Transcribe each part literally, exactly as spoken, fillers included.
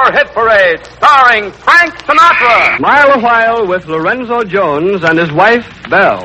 Summer Hit Parade, starring Frank Sinatra. Smile a While with Lorenzo Jones and his wife, Belle.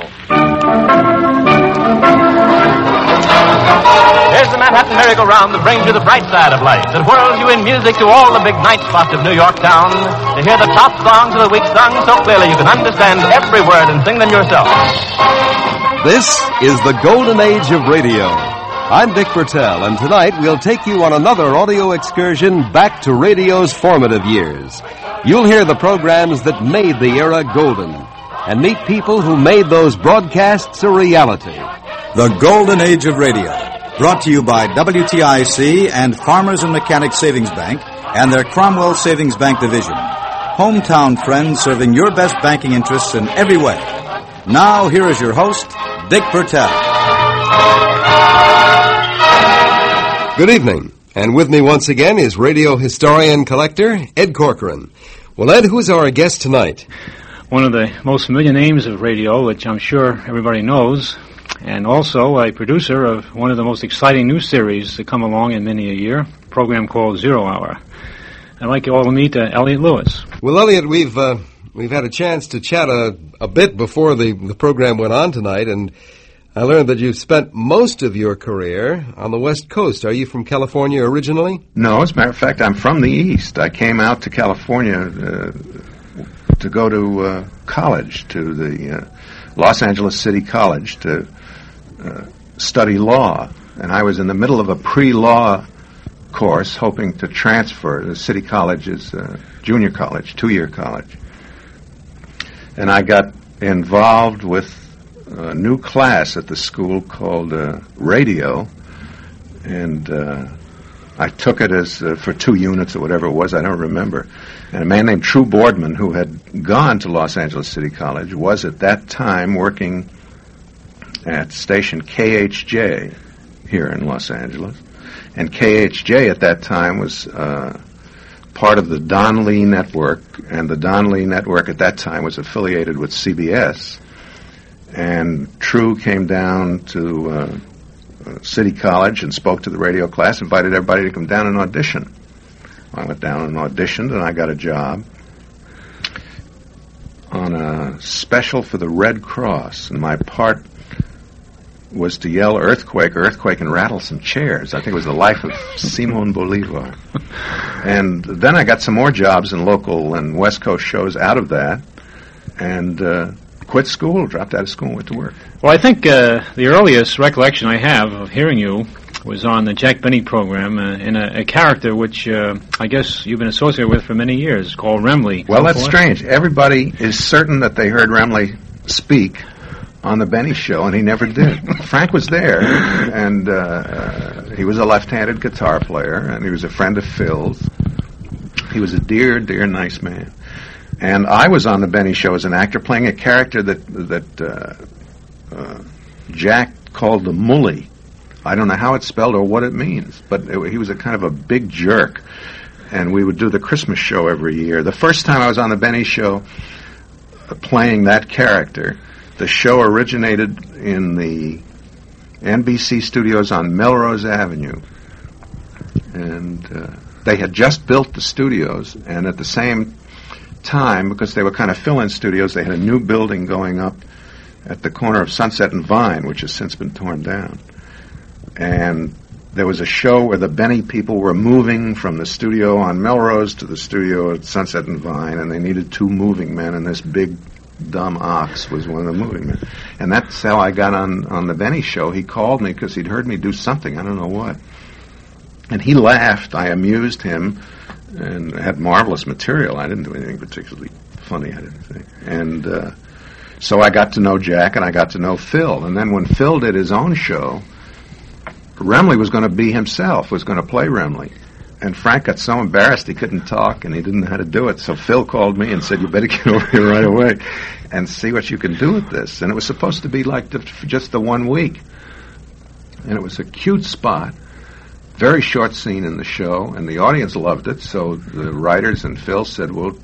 Here's the Manhattan merry-go-round that brings you the bright side of life, that whirls you in music to all the big night spots of New York town, to hear the top songs of the week sung so clearly you can understand every word and sing them yourself. This is the golden age of radio. I'm Dick Bertel, and tonight we'll take you on another audio excursion back to radio's formative years. You'll hear the programs that made the era golden, and meet people who made those broadcasts a reality. The Golden Age of Radio, brought to you by W T I C and Farmers and Mechanics Savings Bank and their Cromwell Savings Bank Division. Hometown friends serving your best banking interests in every way. Now, here is your host, Dick Bertel. Good evening, and with me once again is radio historian collector Ed Corcoran. Well, Ed, who's our guest tonight? One of the most familiar names of radio, which I'm sure everybody knows, and also a producer of one of the most exciting new series to come along in many a year, a program called Zero Hour. I'd like you all to meet uh, Elliot Lewis. Well, Elliot, we've uh, we've had a chance to chat a, a bit before the, the program went on tonight, and I learned that you've spent most of your career on the West Coast. Are you from California originally? No, as a matter of fact, I'm from the East. I came out to California uh, to go to uh, college, to the uh, Los Angeles City College, to uh, study law. And I was in the middle of a pre-law course, hoping to transfer. The City College is uh, junior college, two-year college. And I got involved with a new class at the school called uh, radio, and uh, I took it as uh, for two units or whatever it was, I don't remember. And a man named True Boardman, who had gone to Los Angeles City College, was at that time working at station K H J here in Los Angeles. And K H J at that time was uh, part of the Don Lee Network, and the Don Lee Network at that time was affiliated with C B S. And True came down to uh, uh, City College and spoke to the radio class, invited everybody to come down and audition. I went down and auditioned, and I got a job on a special for the Red Cross, and my part was to yell earthquake, earthquake, and rattle some chairs. I think it was the life of Simon Bolivar. And then I got some more jobs in local and West Coast shows out of that, and uh, quit school, dropped out of school, and went to work. Well, I think uh, the earliest recollection I have of hearing you was on the Jack Benny program uh, in a, a character which uh, I guess you've been associated with for many years, called Remley. Well, that's strange. Everybody is certain that they heard Remley speak on the Benny Show, and he never did. Frank was there, and uh, uh, he was a left-handed guitar player, and he was a friend of Phil's. He was a dear, dear, nice man. And I was on the Benny Show as an actor, playing a character that that uh, uh, Jack called the Mully. I don't know how it's spelled or what it means, but it, he was a kind of a big jerk. And we would do the Christmas show every year. The first time I was on the Benny Show uh, playing that character, the show originated in the N B C studios on Melrose Avenue. And uh, they had just built the studios, and at the same time, because they were kind of fill-in studios, they had a new building going up at the corner of Sunset and Vine, which has since been torn down. And there was a show where the Benny people were moving from the studio on Melrose to the studio at Sunset and Vine, and they needed two moving men, and this big dumb ox was one of the moving men. And that's how I got on, on the Benny Show. He called me because he'd heard me do something, I don't know what. And he laughed. I amused him and had marvelous material. I didn't do anything particularly funny, I didn't think. And uh, so I got to know Jack, and I got to know Phil. And then when Phil did his own show, Remley was going to be himself, was going to play Remley. And Frank got so embarrassed he couldn't talk, and he didn't know how to do it. So Phil called me and said, you better get over here right away and see what you can do with this. And it was supposed to be like the, just the one week. And it was a cute spot, very short scene in the show, and the audience loved it. So the writers and Phil said, well,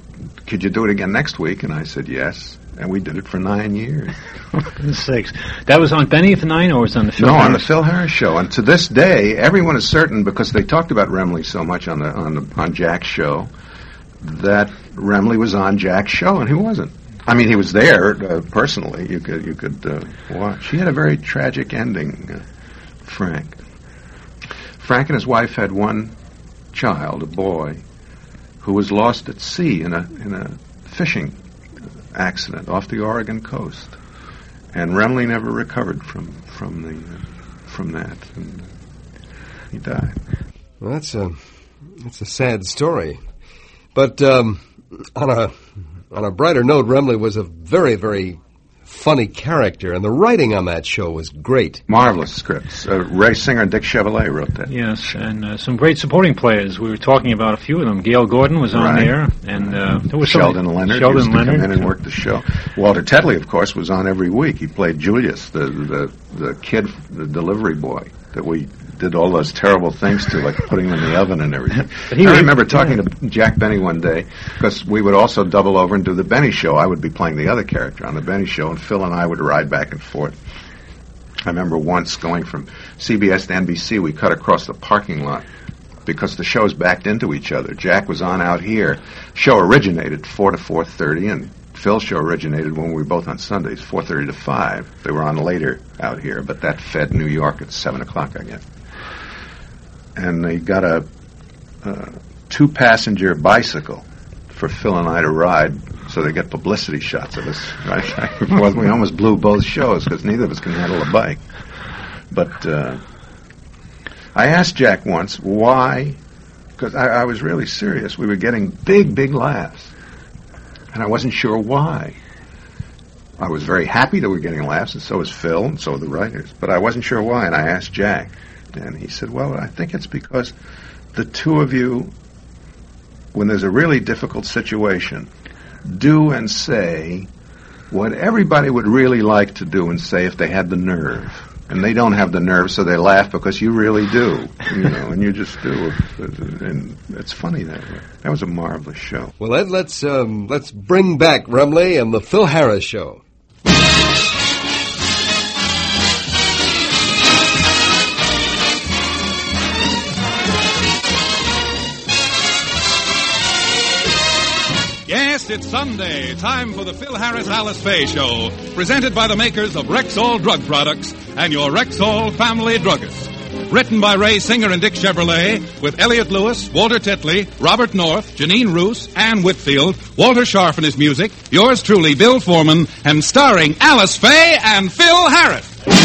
could you do it again next week? And I said, yes. And we did it for nine years. For goodness sakes. That was on Benny at the Nine, or was it on the Phil No, Harris? on the Phil Harris Show. And to this day, everyone is certain, because they talked about Remley so much on the on the on Jack's show, that Remley was on Jack's show, and he wasn't. I mean, he was there uh, personally. You could you could uh, watch. He had a very tragic ending, uh, Frank. Frank and his wife had one child, a boy, who was lost at sea in a in a fishing accident off the Oregon coast, and Remley never recovered from from the uh, from that, and he died. Well, that's a that's a sad story, but um, on a on a brighter note, Remley was a very very funny character, and the writing on that show was great. Marvelous scripts. Uh, Ray Singer and Dick Chevrolet wrote that. Yes, and uh, some great supporting players. We were talking about a few of them. Gail Gordon was on Right. there, and uh, there was Sheldon somebody- Leonard Sheldon used to Leonard. come in and work the show. Walter Tetley, of course, was on every week. He played Julius, the the the kid, the delivery boy that we did all those terrible things to, like putting him in the oven and everything. he I was- remember talking to Jack Benny one day, because we would also double over and do the Benny Show. I would be playing the other character on the Benny Show, and Phil and I would ride back and forth. I remember once going from C B S to N B C, we cut across the parking lot because the shows backed into each other. Jack was on out here. Show originated four to four thirty, and Phil's show originated when we were both on Sundays, four thirty to five. They were on later out here, but that fed New York at seven o'clock, I guess. And they got a, a two-passenger bicycle for Phil and I to ride, so they get publicity shots of us. Right? Well, we almost blew both shows because neither of us can handle a bike. But uh, I asked Jack once why, because I, I was really serious. We were getting big, big laughs, and I wasn't sure why. I was very happy that we were getting laughs, and so was Phil, and so were the writers. But I wasn't sure why, and I asked Jack. And he said, well, I think it's because the two of you, when there's a really difficult situation, do and say what everybody would really like to do and say if they had the nerve. And they don't have the nerve, so they laugh because you really do, you know, and you just do. And it's funny that way. That was a marvelous show. Well, Ed, let's um, let's bring back Remley and the Phil Harris Show. Yes, it's Sunday. Time for the Phil Harris Alice Faye Show, presented by the makers of Rexall Drug Products and your Rexall family druggist. Written by Ray Singer and Dick Chevrolet, with Elliot Lewis, Walter Tetley, Robert North, Janine Roos, Ann Whitfield, Walter Scharf and his music, yours truly, Bill Foreman, and starring Alice Faye and Phil Harris.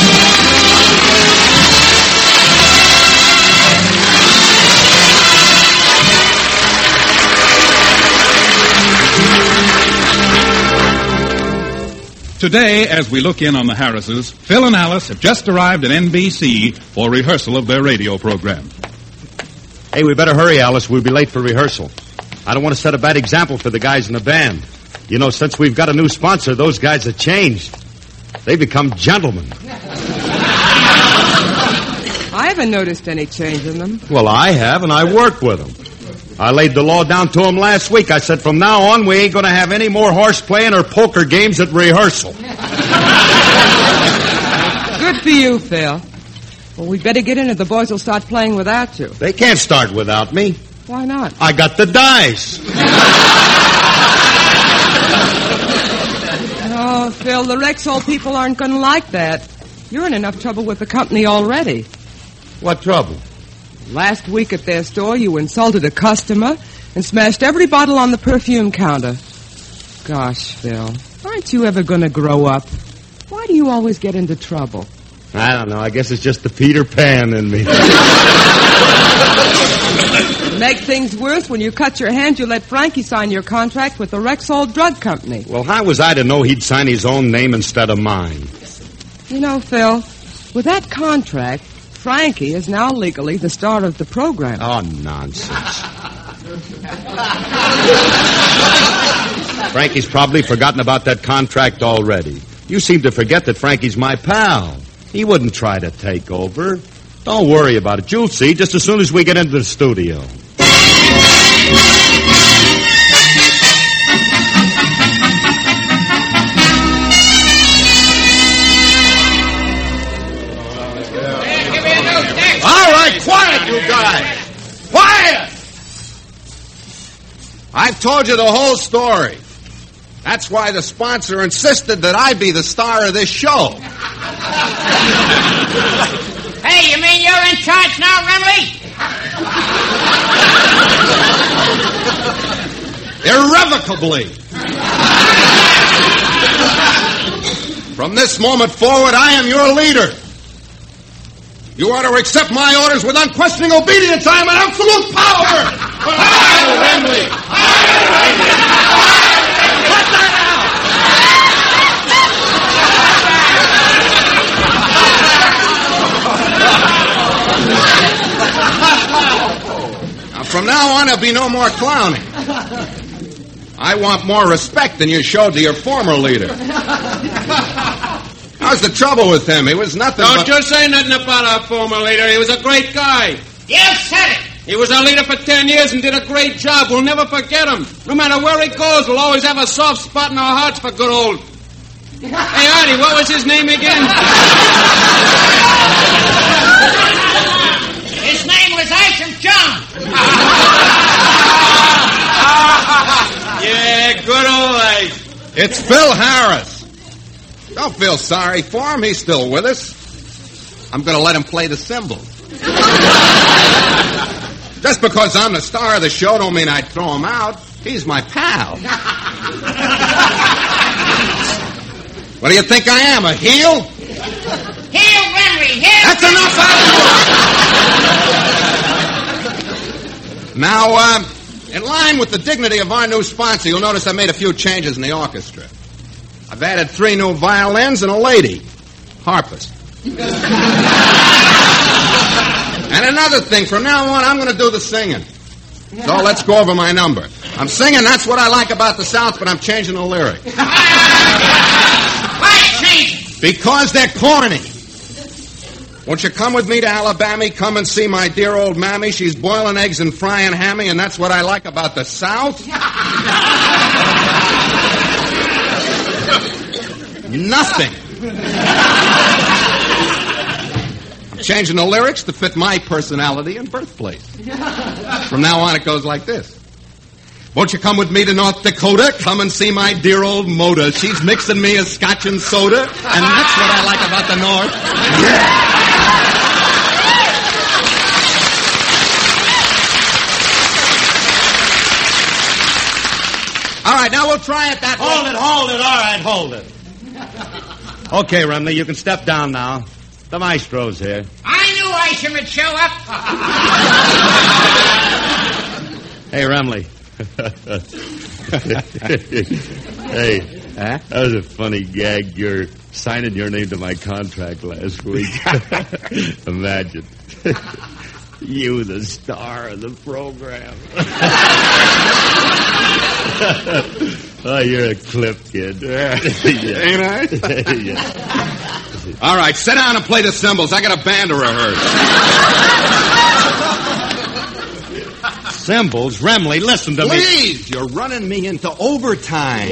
Today, as we look in on the Harrises, Phil and Alice have just arrived at N B C for rehearsal of their radio program. Hey, we better hurry, Alice. We'll be late for rehearsal. I don't want to set a bad example for the guys in the band. You know, since we've got a new sponsor, those guys have changed. They've become gentlemen. I haven't noticed any change in them. Well, I have, and I work with them. I laid the law down to them last week. I said, from now on, we ain't going to have any more horse playing or poker games at rehearsal. Good for you, Phil. Well, we better get in or the boys will start playing without you. They can't start without me. Why not? I got the dice. Oh, Phil, the Rexall people aren't going to like that. You're in enough trouble with the company already. What trouble? Last week at their store, you insulted a customer and smashed every bottle on the perfume counter. Gosh, Phil, aren't you ever going to grow up? Why do you always get into trouble? I don't know. I guess it's just the Peter Pan in me. To make things worse, when you cut your hand, you let Frankie sign your contract with the Rexall Drug Company. Well, how was I to know he'd sign his own name instead of mine? You know, Phil, with that contract, Frankie is now legally the star of the program. Oh, nonsense. Frankie's probably forgotten about that contract already. You seem to forget that Frankie's my pal. He wouldn't try to take over. Don't worry about it. You'll see just as soon as we get into the studio. I've told you the whole story. That's why the sponsor insisted that I be the star of this show. Hey, you mean you're in charge now, Remley? Irrevocably. From this moment forward, I am your leader. You are to accept my orders with unquestioning obedience. I am an absolute power. I, Remley. What the hell? Now, from now on, there'll be no more clowning. I want more respect than you showed to your former leader. How's the trouble with him? He was nothing Don't but... you say nothing about our former leader. He was a great guy. You said it. He was our leader for ten years and did a great job. We'll never forget him. No matter where he goes, we'll always have a soft spot in our hearts for good old... Hey, Artie, what was his name again? His name was Isham John. Yeah, good old Ice. It's Phil Harris. Don't feel sorry for him. He's still with us. I'm going to let him play the cymbals. Just because I'm the star of the show don't mean I'd throw him out. He's my pal. What do you think I am, a heel? Heel, Remley, heel. That's enough out of you. Now, um, in line with the dignity of our new sponsor, you'll notice I made a few changes in the orchestra. I've added three new violins and a lady, harpist. And another thing, from now on, I'm going to do the singing. So let's go over my number. I'm singing, that's what I like about the South, but I'm changing the lyrics. Why change? Because they're corny. Won't you come with me to Alabama? Come and see my dear old mammy. She's boiling eggs and frying hammy, and that's what I like about the South. Nothing. I'm changing the lyrics to fit my personality and birthplace. From now on, it goes like this. Won't you come with me to North Dakota? Come and see my dear old Moda. She's mixing me a scotch and soda, and that's what I like about the North. Yeah. All right, now we'll try it that way. Hold it, hold it. All right, hold it. Okay, Remley, you can step down now. The maestro's here. I knew Isham would show up. Hey, Remley. Hey, huh? That was a funny gag. You're signing your name to my contract last week. Imagine. You, the star of the program. Oh, you're a clip, kid. Yeah. Ain't I? Yeah. All right, sit down and play the cymbals. I got a band to rehearse. Cymbals? Remley, listen to Please, me. Please, you're running me into overtime.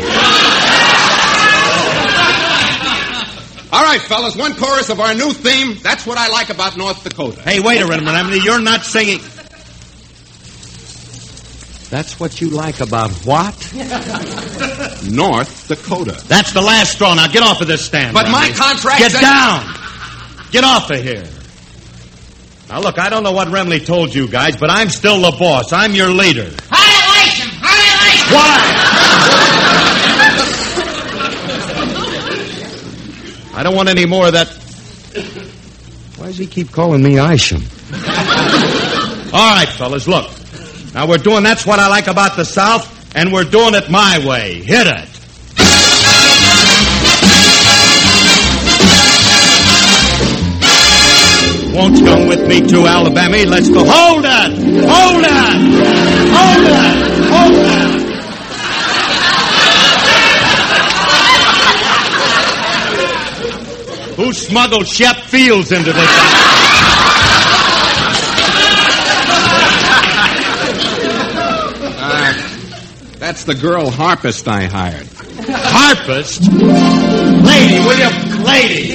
All right, fellas, one chorus of our new theme. That's what I like about North Dakota. Hey, wait a minute, Remley. You're not singing... That's what you like about what? North Dakota. That's the last straw. Now get off of this stand. But Remley. my contract... Get said... down. Get off of here. Now, look, I don't know what Remley told you guys, but I'm still the boss. I'm your leader. I like him. I like him. Why? I don't want any more of that... Why does he keep calling me Isham? All right, fellas, look. Now, we're doing That's What I Like About the South, and we're doing it my way. Hit it. Won't you come with me to Alabama? Let's go. Hold it! Hold it! Hold it! Hold it! Who smuggled Shep Fields into this? Uh, that's the girl harpist I hired. Harpist? Lady, will you? Lady!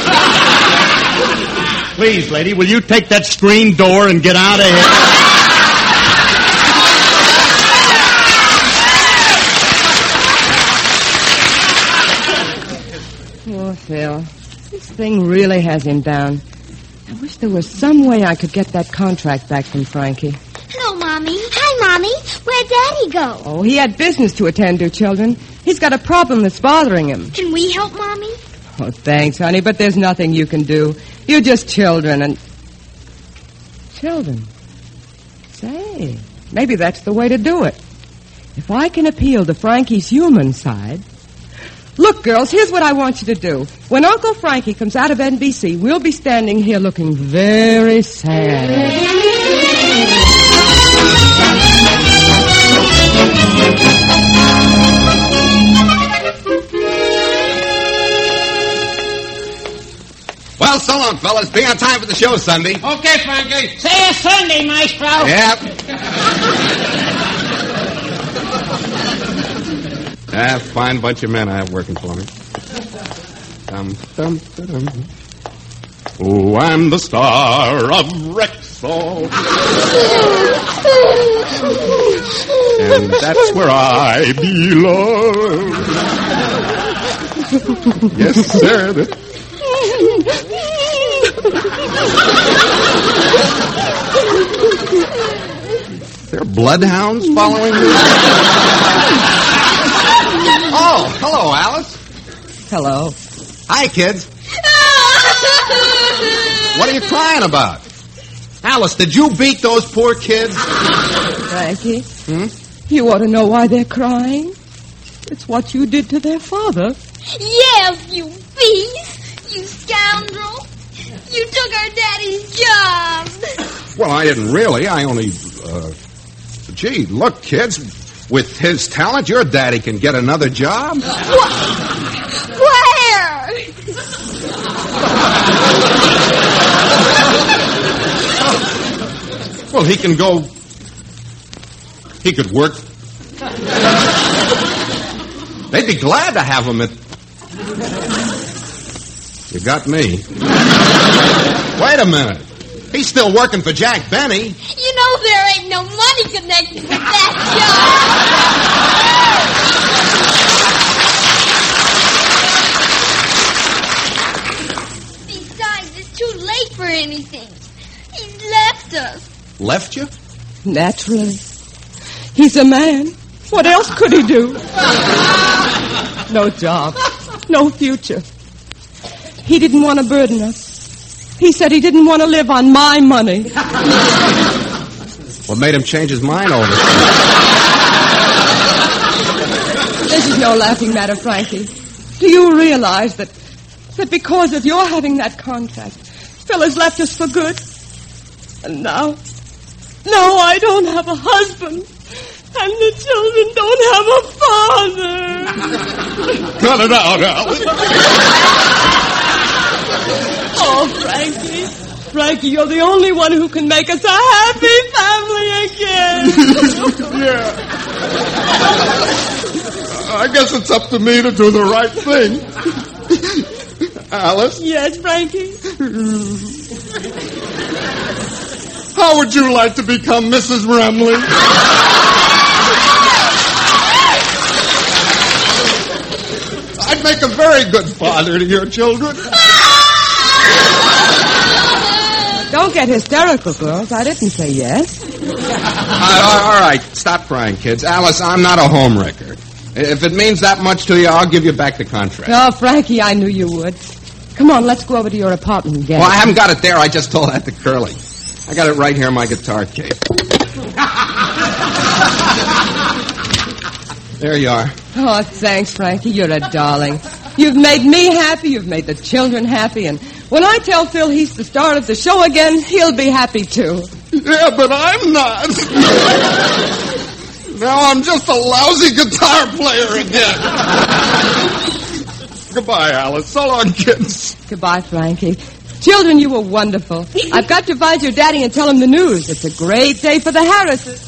Please, lady, will you take that screen door and get out of here? Phil. This thing really has him down. I wish there was some way I could get that contract back from Frankie. Hello, Mommy. Hi, Mommy. Where'd Daddy go? Oh, he had business to attend to, children. He's got a problem that's bothering him. Can we help, Mommy? Oh, thanks, honey, but there's nothing you can do. You're just children and... Children? Say, maybe that's the way to do it. If I can appeal to Frankie's human side... Look, girls, here's what I want you to do. When Uncle Frankie comes out of N B C, we'll be standing here looking very sad. Well, so long, fellas. Be on time for the show Sunday. Okay, Frankie. See you Sunday, Maestro. Yep. Ah, fine bunch of men I have working for me. Dum, dum, dum. Oh, I'm the star of Rexall. And that's where I belong. Yes, sir. There are bloodhounds following me? Oh, hello, Alice. Hello. Hi, kids. What are you crying about? Alice, did you beat those poor kids? Frankie, Hmm? you ought to know why they're crying. It's what you did to their father. Yes, you beast. You scoundrel. You took our daddy's job. Well, I didn't really. I only, uh... Gee, look, kids. With his talent, your daddy can get another job. What? Where? Well, he can go... He could work... They'd be glad to have him at... You got me. Wait a minute. He's still working for Jack Benny. You know there ain't no money connected with that job. Besides, it's too late for anything. He's left us. Left you? Naturally. He's a man. What else could he do? No job. No future. He didn't want to burden us. He said he didn't want to live on my money. What made him change his mind over it? This is no laughing matter, Frankie. Do you realize that that because of your having that contract, Phil has left us for good? And now, now I don't have a husband, and the children don't have a father. Cut it out, Alice. Oh, Frankie. Frankie, you're the only one who can make us a happy family again. Yeah. I guess it's up to me to do the right thing. Alice? Yes, Frankie? How would you like to become Missus Remley? I'd make a very good father to your children. Don't get hysterical, girls. I didn't say yes. Uh, all right, stop crying, kids. Alice, I'm not a homewrecker. If it means that much to you, I'll give you back the contract. Oh, Frankie, I knew you would. Come on, let's go over to your apartment and get Well, it. I haven't got it there. I just told that to Curly. I got it right here in my guitar case. There you are. Oh, thanks, Frankie. You're a darling. You've made me happy. You've made the children happy. And when I tell Phil he's the star of the show again, he'll be happy, too. Yeah, but I'm not. Now I'm just a lousy guitar player again. Goodbye, Alice. So long, kids. Goodbye, Frankie. Children, you were wonderful. I've got to find your daddy and tell him the news. It's a great day for the Harrises.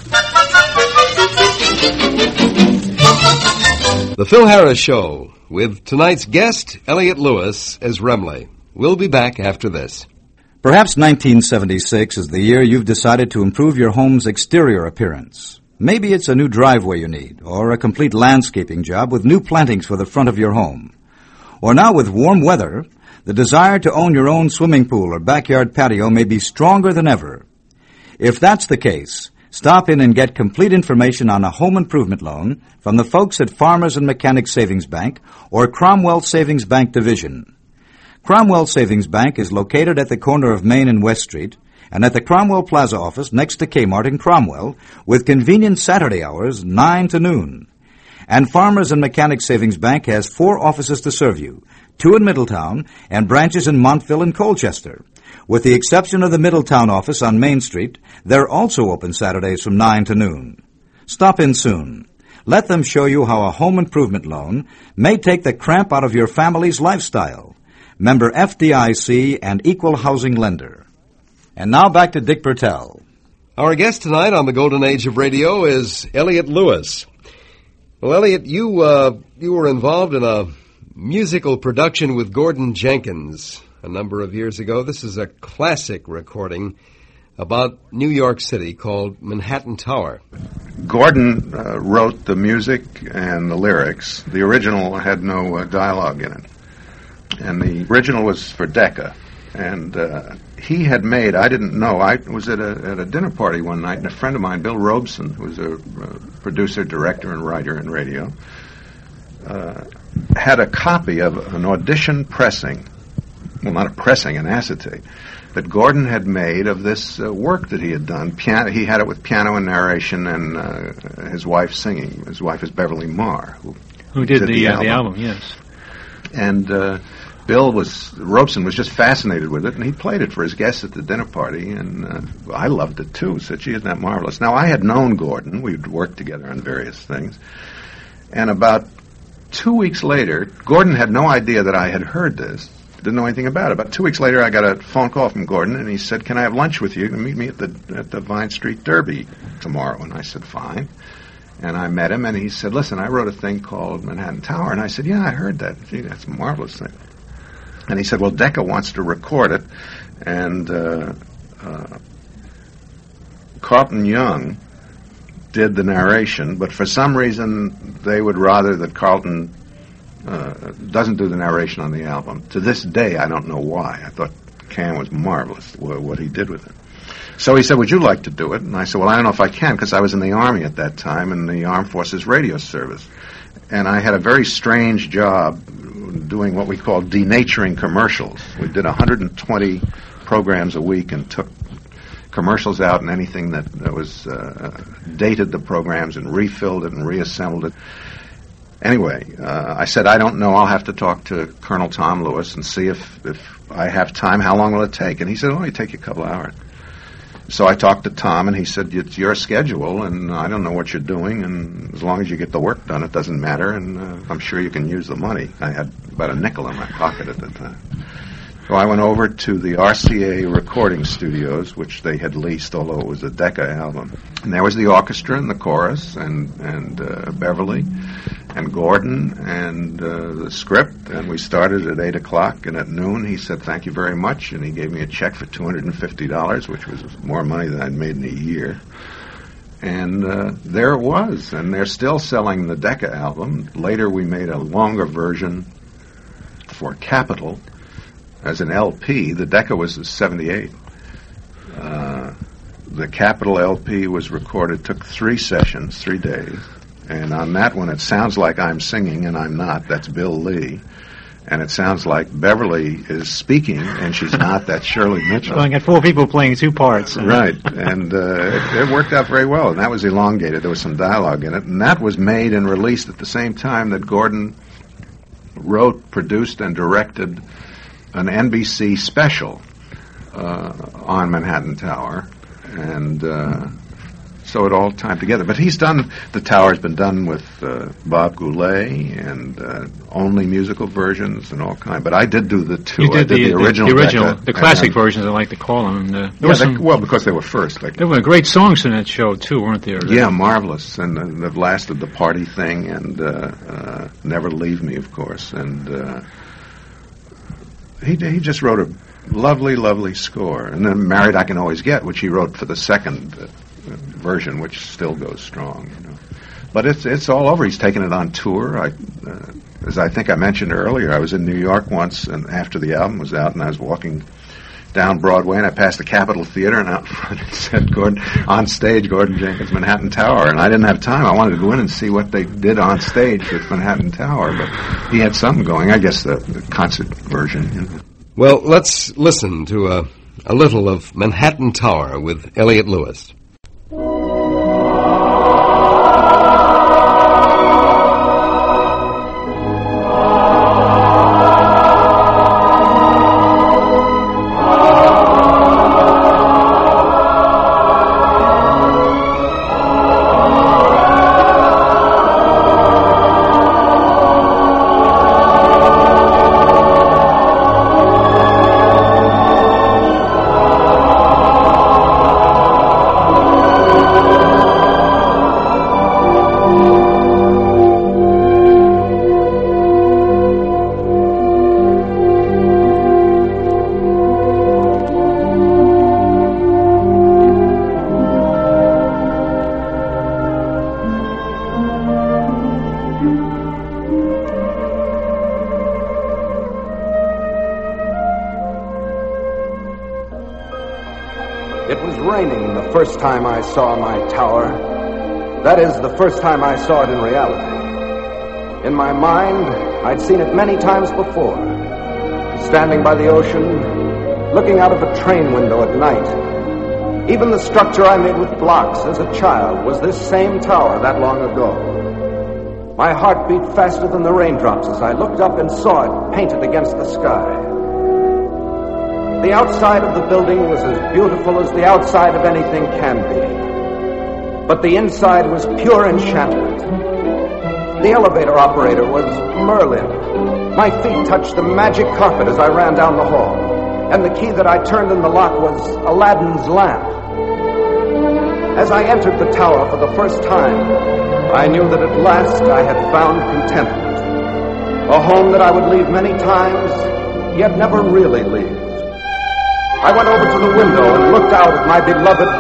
The Phil Harris Show, with tonight's guest, Elliot Lewis, as Remley. We'll be back after this. Perhaps nineteen seventy-six is the year you've decided to improve your home's exterior appearance. Maybe it's a new driveway you need, or a complete landscaping job with new plantings for the front of your home. Or now with warm weather, the desire to own your own swimming pool or backyard patio may be stronger than ever. If that's the case, stop in and get complete information on a home improvement loan from the folks at Farmers and Mechanics Savings Bank or Cromwell Savings Bank Division. Cromwell Savings Bank is located at the corner of Main and West Street and at the Cromwell Plaza office next to Kmart in Cromwell with convenient Saturday hours, nine to noon. And Farmers and Mechanics Savings Bank has four offices to serve you, two in Middletown and branches in Montville and Colchester. With the exception of the Middletown office on Main Street, they're also open Saturdays from nine to noon. Stop in soon. Let them show you how a home improvement loan may take the cramp out of your family's lifestyle. Member F D I C and Equal Housing Lender. And now back to Dick Bertel. Our guest tonight on the Golden Age of Radio is Elliott Lewis. Well, Elliott, you, uh, you were involved in a musical production with Gordon Jenkins a number of years ago. This is a classic recording about New York City called Manhattan Tower. Gordon uh, wrote the music and the lyrics. The original had no uh, dialogue in it. And the original was for Decca. And uh, he had made, I didn't know, I was at a, at a dinner party one night, and a friend of mine, Bill Robeson, who was a uh, producer, director, and writer in radio, uh, had a copy of an audition pressing, well, not a pressing, an acetate, that Gordon had made of this uh, work that he had done. Piano, he had it with piano and narration and uh, his wife singing. His wife is Beverly Marr, who, who did, did the, the, uh, album. the album, yes. And uh, Bill was, Robeson was just fascinated with it, and he played it for his guests at the dinner party, and uh, I loved it too. Said, gee, isn't that marvelous? Now, I had known Gordon. We'd worked together on various things. And about two weeks later, Gordon had no idea that I had heard this. Didn't know anything about it. About two weeks later, I got a phone call from Gordon, and he said, can I have lunch with you? And meet me at the at the Vine Street Derby tomorrow. And I said, fine. And I met him, and he said, listen, I wrote a thing called Manhattan Tower. And I said, yeah, I heard that. Gee, that's a marvelous thing. And he said, well, Decca wants to record it. And uh, uh, Carlton Young did the narration, but for some reason, they would rather that Carlton Uh, doesn't do the narration on the album. To this day, I don't know why. I thought Cam was marvelous, what, what he did with it. So he said, would you like to do it? And I said, well, I don't know if I can, because I was in the Army at that time, in the Armed Forces Radio Service. And I had a very strange job doing what we call denaturing commercials. We did one hundred twenty programs a week and took commercials out and anything that, that was uh, dated the programs and refilled it and reassembled it. Anyway, uh, I said, I don't know. I'll have to talk to Colonel Tom Lewis and see if, if I have time. How long will it take? And he said, oh, it'll take you a couple hours. So I talked to Tom, and he said, it's your schedule, and I don't know what you're doing, and as long as you get the work done, it doesn't matter, and uh, I'm sure you can use the money. I had about a nickel in my pocket at the time. So I went over to the R C A recording studios, which they had leased, although it was a Decca album. And there was the orchestra and the chorus, and, and uh, Beverly, and Gordon, and uh, the script, and we started at eight o'clock, and at noon he said, thank you very much, and he gave me a check for two hundred fifty dollars, which was more money than I'd made in a year. And uh, there it was, and they're still selling the Decca album. Later we made a longer version for Capitol as an L P. The Decca was seventy-eight. Uh, the Capitol L P was recorded, took three sessions, three days. And on that one, it sounds like I'm singing, and I'm not. That's Bill Lee. And it sounds like Beverly is speaking, and she's not. That's Shirley Mitchell. Well, I got four people playing two parts. Huh? Right. And uh, it, it worked out very well. And that was elongated. There was some dialogue in it. And that was made and released at the same time that Gordon wrote, produced, and directed an N B C special uh, on Manhattan Tower. And uh, so it all timed together. But he's done, the Tower's been done with uh, Bob Goulet and uh, only musical versions and all kind. But I did do the two. You did, I did the, the original. The, the original, Decca, the classic and, versions, I like to call them. And, uh, yeah, they, some, well, because they were first. Like, there were great songs in that show, too, weren't there? Yeah, marvelous. And uh, they've lasted the party thing and uh, uh, Never Leave Me, of course. And uh, he he just wrote a lovely, lovely score. And then Married I Can Always Get, which he wrote for the second uh, version, which still goes strong, you know. But it's it's all over. He's taken it on tour. I, uh, as I think I mentioned earlier, I was in New York once, and after the album was out, and I was walking down Broadway, and I passed the Capitol Theater, and out front it said, Gordon, on stage, Gordon Jenkins, Manhattan Tower. And I didn't have time. I wanted to go in and see what they did on stage with Manhattan Tower, but he had something going. I guess the, the concert version. You know. Well, let's listen to a, a little of Manhattan Tower with Elliott Lewis. It was raining the first time I saw my tower. That is, the first time I saw it in reality. In my mind, I'd seen it many times before. Standing by the ocean, looking out of a train window at night. Even the structure I made with blocks as a child was this same tower that long ago. My heart beat faster than the raindrops as I looked up and saw it painted against the sky. The outside of the building was as beautiful as the outside of anything can be. But the inside was pure enchantment. The elevator operator was Merlin. My feet touched the magic carpet as I ran down the hall. And the key that I turned in the lock was Aladdin's lamp. As I entered the tower for the first time, I knew that at last I had found contentment. A home that I would leave many times, yet never really leave. I went over to the window and looked out at my beloved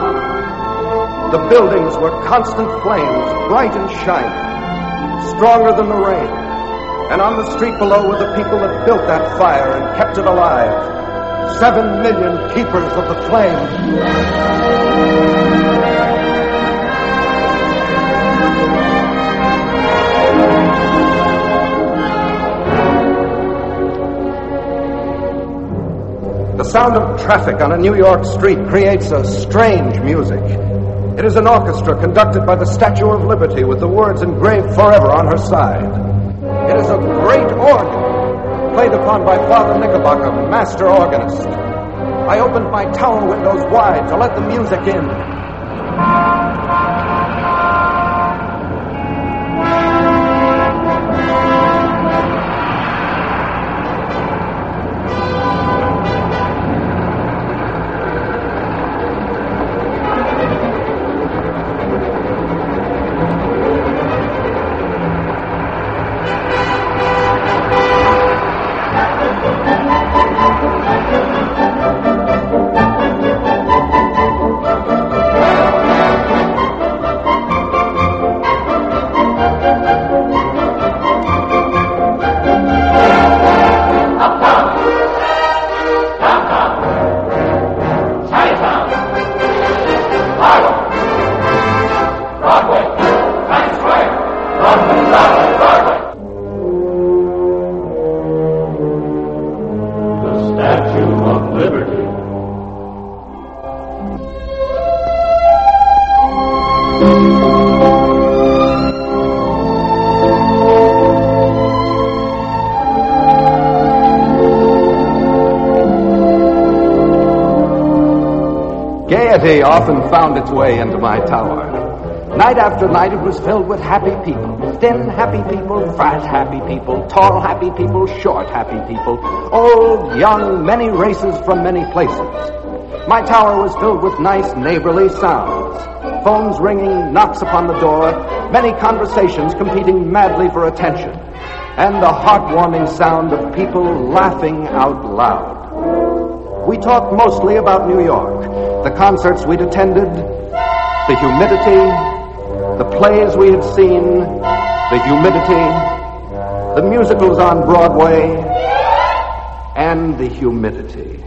town. The buildings were constant flames, bright and shining, stronger than the rain. And on the street below were the people that built that fire and kept it alive. Seven million keepers of the flame. The sound of traffic on a New York street creates a strange music. It is an orchestra conducted by the Statue of Liberty with the words engraved forever on her side. It is a great organ, played upon by Father Knickerbocker, master organist. I opened my tower windows wide to let the music in. Gaiety often found its way into my tower. Night after night it was filled with happy people. Thin, happy people, fat, happy people, tall, happy people, short, happy people, old, young, many races from many places. My tower was filled with nice neighborly sounds. Phones ringing, knocks upon the door, many conversations competing madly for attention, and the heartwarming sound of people laughing out loud. We talked mostly about New York, the concerts we'd attended, the humidity, the plays we had seen, the humidity, the musicals on Broadway, and the humidity.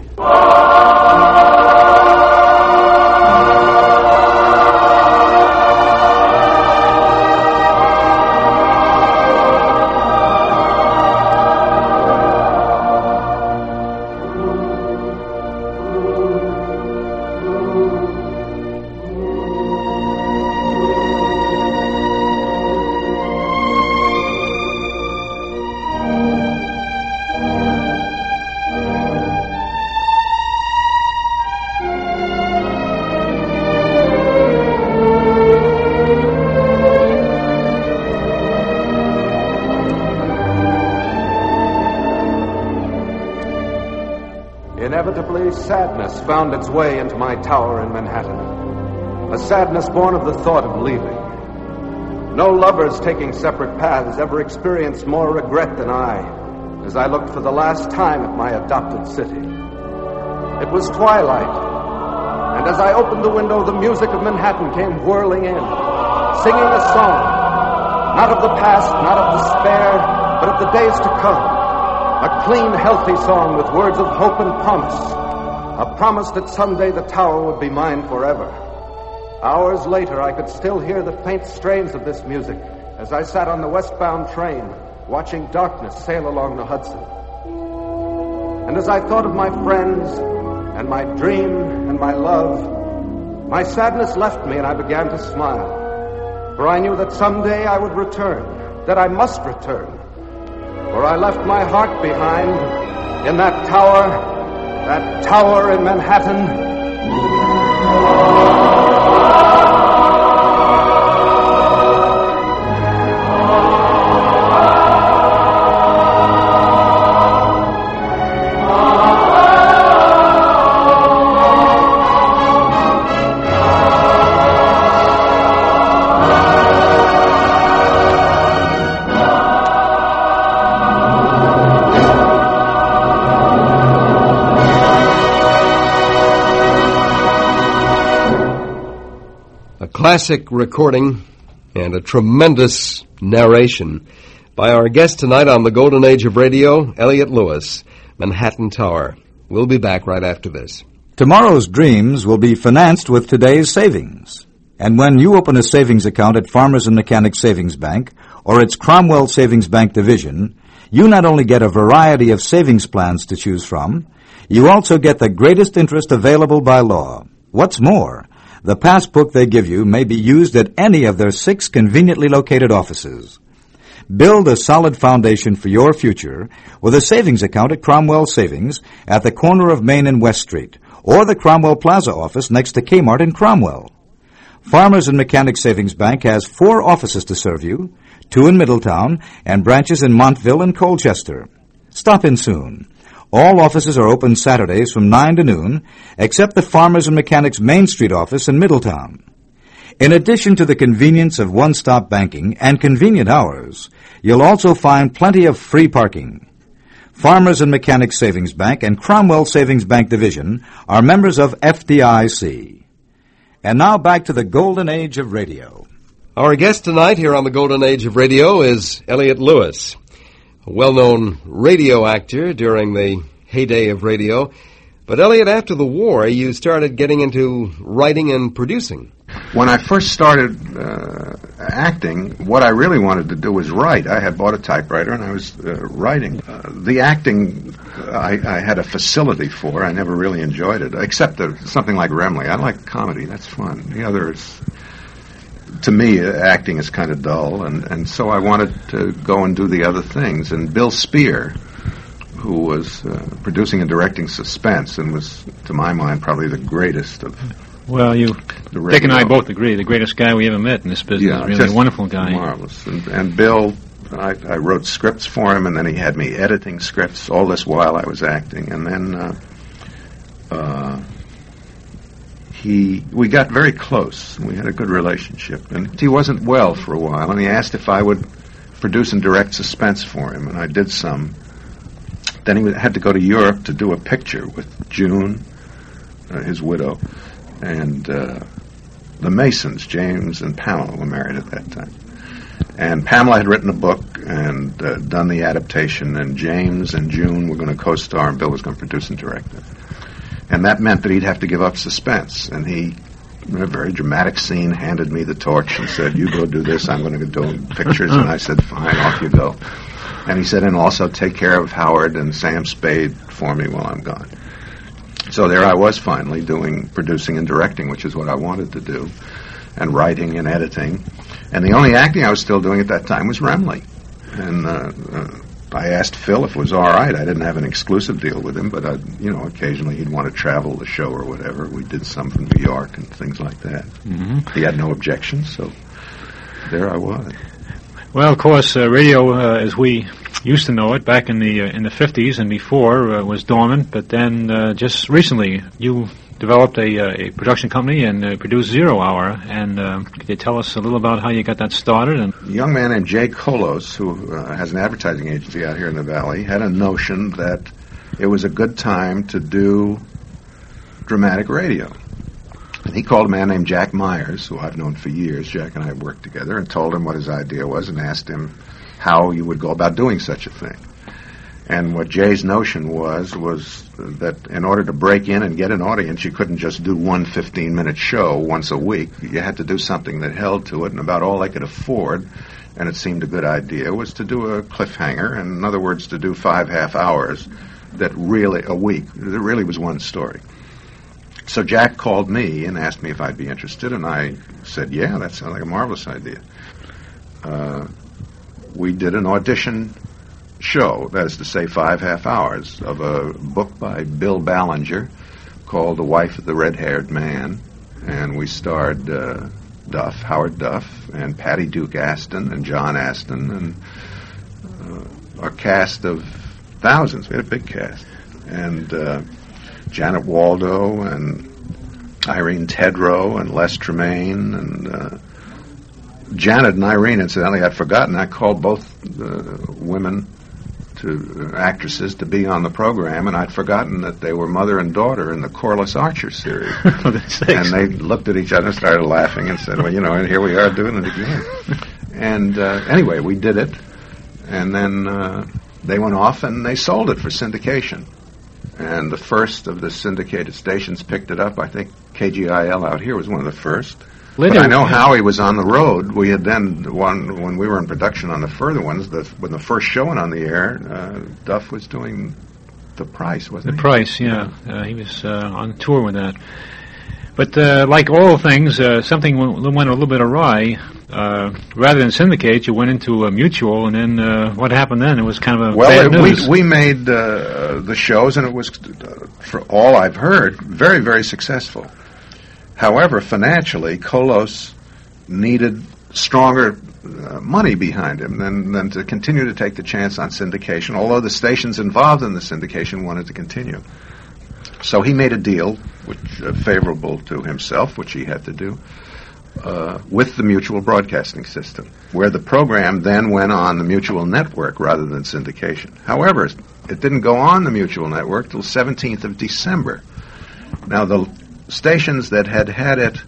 Inevitably, sadness found its way into my tower in Manhattan. A sadness born of the thought of leaving. No lovers taking separate paths ever experienced more regret than I, as I looked for the last time at my adopted city. It was twilight, and as I opened the window, the music of Manhattan came whirling in, singing a song, not of the past, not of despair, but of the days to come. A clean, healthy song with words of hope and promise. A promise that someday the tower would be mine forever. Hours later, I could still hear the faint strains of this music as I sat on the westbound train, watching darkness sail along the Hudson. And as I thought of my friends, and my dream, and my love, my sadness left me and I began to smile. For I knew that someday I would return, that I must return. For I left my heart behind in that tower, that tower in Manhattan. Classic recording and a tremendous narration by our guest tonight on the Golden Age of Radio, Elliott Lewis, Manhattan Tower. We'll be back right after this. Tomorrow's dreams will be financed with today's savings. And when you open a savings account at Farmers and Mechanics Savings Bank or its Cromwell Savings Bank division, you not only get a variety of savings plans to choose from, you also get the greatest interest available by law. What's more, the passbook they give you may be used at any of their six conveniently located offices. Build a solid foundation for your future with a savings account at Cromwell Savings at the corner of Main and West Street, or the Cromwell Plaza office next to Kmart in Cromwell. Farmers and Mechanics Savings Bank has four offices to serve you, two in Middletown and branches in Montville and Colchester. Stop in soon. All offices are open Saturdays from nine to noon, except the Farmers and Mechanics Main Street office in Middletown. In addition to the convenience of one-stop banking and convenient hours, you'll also find plenty of free parking. Farmers and Mechanics Savings Bank and Cromwell Savings Bank Division are members of F D I C. And now back to the Golden Age of Radio. Our guest tonight here on the Golden Age of Radio is Elliott Lewis, a well-known radio actor during the heyday of radio. But, Elliott, after the war, you started getting into writing and producing. When I first started uh, acting, what I really wanted to do was write. I had bought a typewriter and I was uh, writing. Uh, the acting, I, I had a facility for. I never really enjoyed it, except the, something like Remley. I like comedy. That's fun. The other is... To me, uh, acting is kind of dull, and, and so I wanted to go and do the other things. And Bill Spear, who was uh, producing and directing Suspense, and was, to my mind, probably the greatest of Well, you, the Dick and I radio. both agree, the greatest guy we ever met in this business. Yeah, really just a wonderful guy. Marvelous. And, and Bill, I, I wrote scripts for him, and then he had me editing scripts all this while I was acting. And then uh, uh, he, we got very close. We had a good relationship. And he wasn't well for a while, and he asked if I would produce and direct Suspense for him, and I did some. Then he had to go to Europe to do a picture with June, uh, his widow, and uh, the Masons, James and Pamela, were married at that time. And Pamela had written a book, and uh, done the adaptation, and James and June were going to co-star, and Bill was going to produce and direct it. And that meant that he'd have to give up suspense, and he, in a very dramatic scene, handed me the torch and said, you go do this, I'm going to go do pictures, and I said, fine, off you go. And he said, and also take care of Howard and Sam Spade for me while I'm gone. So there I was finally doing producing and directing, which is what I wanted to do, and writing and editing. And the only acting I was still doing at that time was Remley. And uh, uh, I asked Phil if it was all right. I didn't have an exclusive deal with him, but, I, you know, occasionally he'd want to travel the show or whatever. We did some from New York and things like that. Mm-hmm. He had no objections, so there I was. Well, of course, uh, radio, uh, as we used to know it back in the uh, in the fifties and before, uh, was dormant. But then, uh, just recently, you developed a, uh, a production company and uh, produced Zero Hour. And uh, could you tell us a little about how you got that started? And a young man named Jay Kolos, who uh, has an advertising agency out here in the Valley, had a notion that it was a good time to do dramatic radio. And he called a man named Jack Myers, who I've known for years. Jack and I worked together, and told him what his idea was and asked him how you would go about doing such a thing. And what Jay's notion was, was that in order to break in and get an audience, you couldn't just do one fifteen-minute show once a week. You had to do something that held to it, and about all I could afford, and it seemed a good idea, was to do a cliffhanger, and in other words, to do five half hours that really, a week, that really was one story. So Jack called me and asked me if I'd be interested, and I said, yeah, that sounds like a marvelous idea. Uh, we did an audition show, that is to say five half hours, of a book by Bill Ballinger called The Wife of the Red-Haired Man, and we starred uh, Duff, Howard Duff, and Patty Duke Aston, and John Aston, and uh, a cast of thousands. We had a big cast. And uh, Janet Waldo, and Irene Tedrow, and Les Tremaine, and uh, Janet and Irene, incidentally, I'd forgotten. I called both uh, women, to uh, actresses, to be on the program, and I'd forgotten that they were mother and daughter in the Corliss Archer series. And they looked at each other and started laughing and said, well, you know, and here we are doing it again. And uh, anyway, we did it, and then uh, they went off and they sold it for syndication. And the first of the syndicated stations picked it up. I think K G I L out here was one of the first. But I know Howie was on the road. We had then, one, when we were in production on the further ones, the, when the first show went on the air, uh, Duff was doing The Price, wasn't The he? Price, yeah. Uh, he was uh, on tour with that. But uh, like all things, uh, something went, went a little bit awry. Uh, rather than syndicate, you went into a mutual, and then uh, what happened then? It was kind of a well, bad it, news. we we made uh, the shows, and it was, uh, for all I've heard, very, very successful. However, financially, Kolos needed stronger uh, money behind him than, than to continue to take the chance on syndication, although the stations involved in the syndication wanted to continue. So he made a deal, which uh, favorable to himself, which he had to do, uh, with the Mutual Broadcasting System, where the program then went on the Mutual Network rather than syndication. However, it didn't go on the Mutual Network till seventeenth of December. Now, the stations that had had it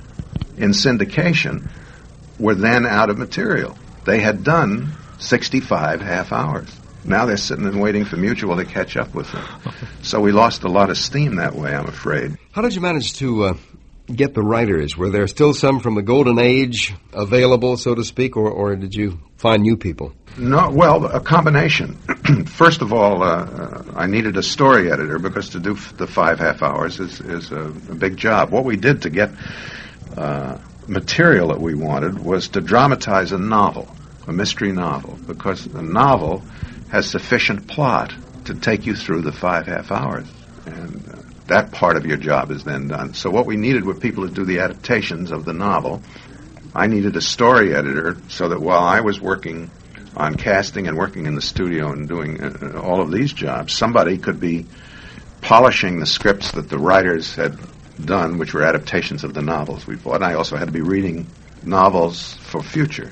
in syndication were then out of material. They had done sixty-five half hours. Now they're sitting and waiting for Mutual to catch up with them. So we lost a lot of steam that way, I'm afraid. How did you manage to uh, get the writers? Were there still some from the golden age available, so to speak, or, or did you find new people? No, well, a combination. First of all, uh, uh, I needed a story editor because to do f- the five half hours is, is a, a big job. What we did to get uh, material that we wanted was to dramatize a novel, a mystery novel, because a novel has sufficient plot to take you through the five half hours. And uh, that part of your job is then done. So what we needed were people to do the adaptations of the novel. I needed a story editor so that while I was working on casting and working in the studio and doing uh, all of these jobs, somebody could be polishing the scripts that the writers had done, which were adaptations of the novels we bought. And I also had to be reading novels for future.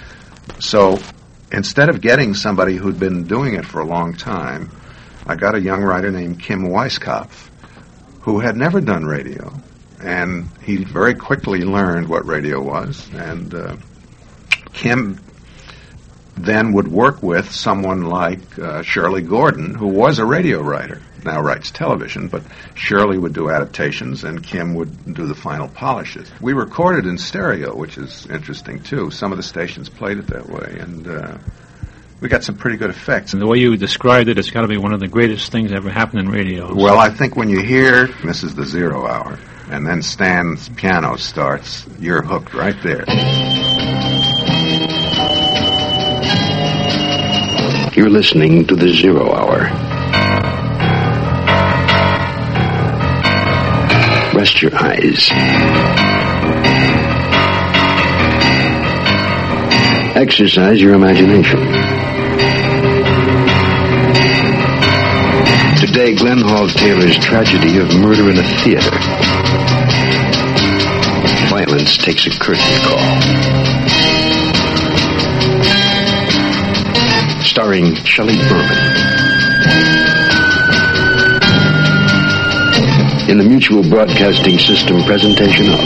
So instead of getting somebody who'd been doing it for a long time, I got a young writer named Kim Weiskopf, who had never done radio. And he very quickly learned what radio was. And uh, Kim then would work with someone like uh, Shirley Gordon, who was a radio writer, now writes television, but Shirley would do adaptations and Kim would do the final polishes. We recorded in stereo, which is interesting, too. Some of the stations played it that way, and uh, we got some pretty good effects. And the way you described it, it's got to be one of the greatest things ever happened in radio. Well, I think when you hear, this is the Zero Hour, and then Stan's piano starts, you're hooked right there. You're listening to the Zero Hour. Rest your eyes. Exercise your imagination. Today, Glenn Hall Taylor's tragedy of murder in a theater. Violence takes a curtain call. Starring Shelley Berman. In the Mutual Broadcasting System presentation of